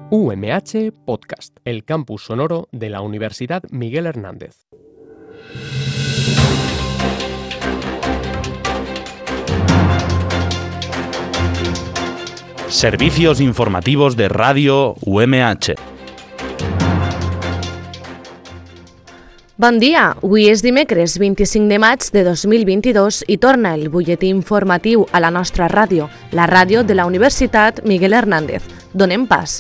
UMH Podcast, el campus sonoro de la Universidad Miguel Hernández. Servicios informativos de Radio UMH. Bon dia, avui és dimecres 25 de maig de 2022 i torna el butlletí informatiu a la nostra ràdio, la ràdio de la Universitat Miguel Hernández. Donem pas.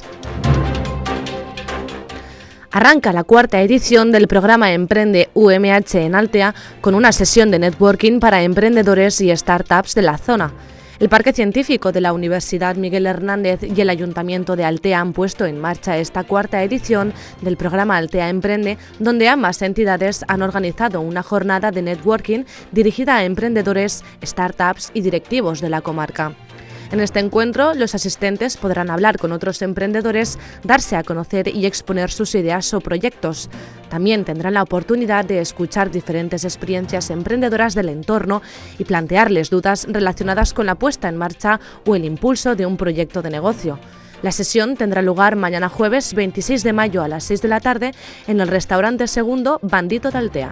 Arranca la cuarta edición del programa Emprende UMH en Altea con una sesión de networking para emprendedores y startups de la zona. El Parque Científico de la Universidad Miguel Hernández y el Ayuntamiento de Altea han puesto en marcha esta cuarta edición del programa Altea Emprende, donde ambas entidades han organizado una jornada de networking dirigida a emprendedores, startups y directivos de la comarca. En este encuentro, los asistentes podrán hablar con otros emprendedores, darse a conocer y exponer sus ideas o proyectos. También tendrán la oportunidad de escuchar diferentes experiencias emprendedoras del entorno y plantearles dudas relacionadas con la puesta en marcha o el impulso de un proyecto de negocio. La sesión tendrá lugar mañana jueves 26 de mayo a las 6 de la tarde en el restaurante Segundo Bandito de Altea.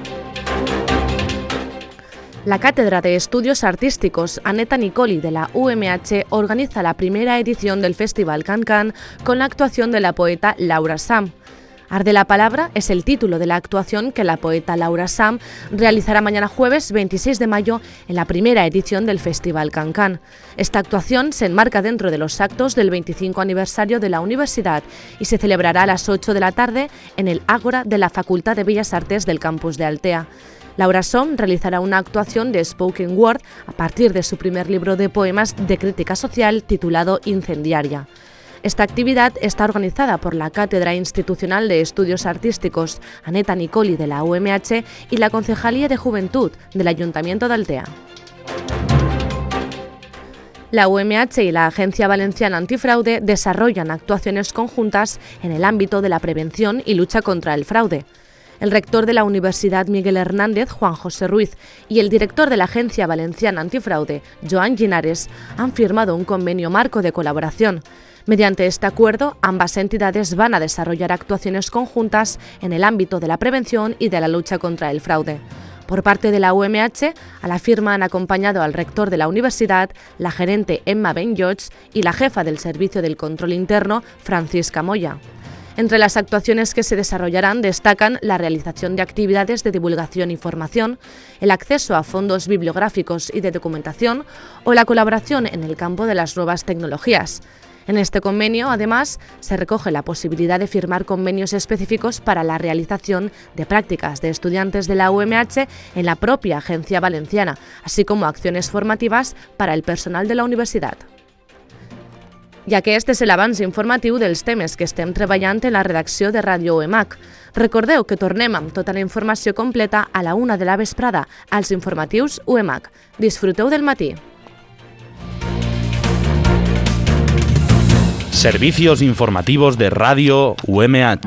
La Cátedra de Estudios Artísticos Aneta Nicoli de la UMH organiza la primera edición del Festival Can-Can con la actuación de la poeta Laura Sam. Arde la palabra es el título de la actuación que la poeta Laura Sam realizará mañana jueves 26 de mayo en la primera edición del Festival Can-Can. Esta actuación se enmarca dentro de los actos del 25 aniversario de la universidad y se celebrará a las 8 de la tarde en el Ágora de la Facultad de Bellas Artes del campus de Altea. Laura Som realizará una actuación de spoken word a partir de su primer libro de poemas de crítica social titulado Incendiaria. Esta actividad está organizada por la Cátedra Institucional de Estudios Artísticos Aneta Nicoli de la UMH y la Concejalía de Juventud del Ayuntamiento de Altea. La UMH y la Agencia Valenciana Antifraude desarrollan actuaciones conjuntas en el ámbito de la prevención y lucha contra el fraude. El rector de la Universidad Miguel Hernández, Juan José Ruiz, y el director de la Agencia Valenciana Antifraude, Joan Ginares, han firmado un convenio marco de colaboración. Mediante este acuerdo, ambas entidades van a desarrollar actuaciones conjuntas en el ámbito de la prevención y de la lucha contra el fraude. Por parte de la UMH, a la firma han acompañado al rector de la universidad, la gerente Emma Ben-Llots y la jefa del Servicio del Control Interno, Francisca Moya. Entre las actuaciones que se desarrollarán destacan la realización de actividades de divulgación y formación, el acceso a fondos bibliográficos y de documentación o la colaboración en el campo de las nuevas tecnologías. En este convenio, además, se recoge la posibilidad de firmar convenios específicos para la realización de prácticas de estudiantes de la UMH en la propia agencia valenciana, así como acciones formativas para el personal de la universidad. Ja que este és l'abans informatiu dels temes que estem treballant en la redacció de Ràdio UMH. Recordeu que tornem amb tota la informació completa a la 1 de la vesprada als informatius UMH. Disfruteu del matí. Servicios informativos de Radio UMH.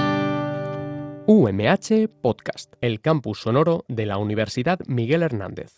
UMH Podcast, el campus sonoro de la Universidad Miguel Hernández.